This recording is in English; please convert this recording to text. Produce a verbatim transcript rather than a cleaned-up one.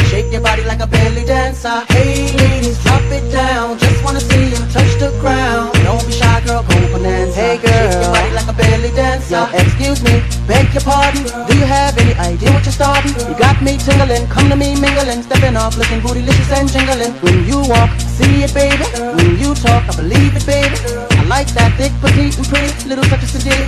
Shake your body like a belly dancer. Hey ladies, drop it down. Just wanna see you touch the ground. Don't be shy, girl, go bonanza. Hey girl, shake your body like a belly dancer. Yo, excuse me, beg your pardon. Do you have any idea what you're starting? You got me tingling, come to me mingling, stepping off, looking bootylicious and jingling. When you walk, see it, baby. When you talk, I believe it, baby. I like that thick, petite, and pretty little touches today.